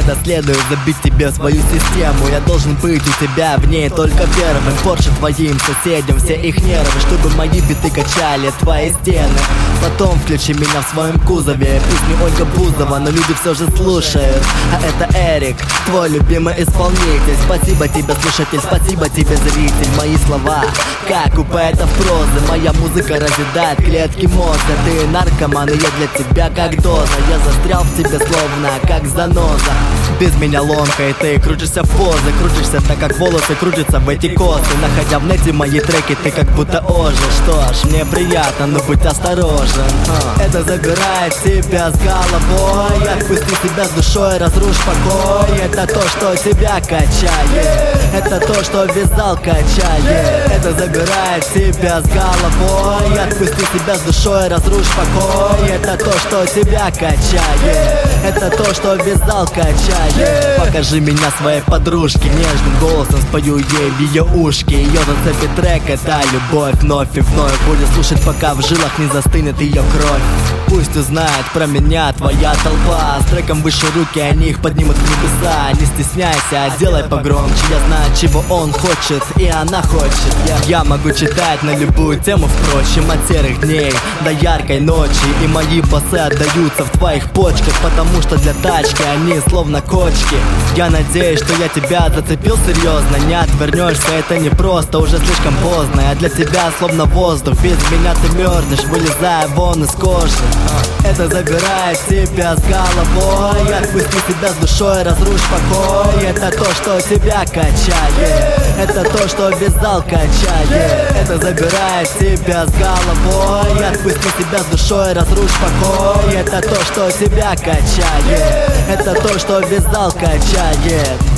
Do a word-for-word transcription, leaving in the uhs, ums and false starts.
это следует забить тебе в свою систему. Я должен быть у тебя в ней только первым. Порше твоим соседям все их нервы, чтобы мои биты качали твои стены. Потом включи меня в своем кузове. Пусть не Ольга Бузова, но люди все же слушают. А это Эрик, твой любимый исполнитель. Спасибо тебе, слушатель, спасибо тебе, зритель. Мои слова, как у поэтов прозы. Моя музыка разъедает клетки мозга. Ты наркоман, и я для тебя как доза. Я застрял в тебе словно как заноза. Без меня ломка, и ты крутишься в позы. Крутишься так, как волосы крутятся в эти косы. Находя в нете мои треки, ты как будто ожил. Что ж, мне приятно, но будь осторожен. а. Это забирает тебя с головой. Отпусти себя с душой, разрушь покой. Это то, что тебя качает. Это то, что вязал качает. Это забирает тебя с головой. Отпусти себя с душой, разрушь покой. Это то, что тебя качает. Это то, что вязал качает. Покажи меня своей подружке. Нежным голосом спою ей в ее ушки. Ее зацепит трек, это любовь. Вновь и вновь будет слушать, пока в жилах не застынет ее кровь. Пусть узнает про меня твоя толпа. С треком выше руки, они их поднимут в небеса. Не стесняйся, делай погромче. Я знаю, чего он хочет, и она хочет. Я, я могу читать на любую тему, впрочем, от серых дней до яркой ночи. И мои басы отдаются в твоих почках, потому что для тачки они словно кочки. Я надеюсь, что я тебя зацепил серьезно. Не отвернешься, это не просто, уже слишком поздно. Я для тебя словно воздух, без меня ты мерзнешь, вылезая вон из кожи. Это забирает тебя с головой. Отпусти себя с душой, разрушь покой. Это то, что тебя качает. Это то, что вязал качает. Это забирает тебя с головой. Отпусти себя с душой, разрушь покой. Это то, что тебя качает. Это то, что вязал качает.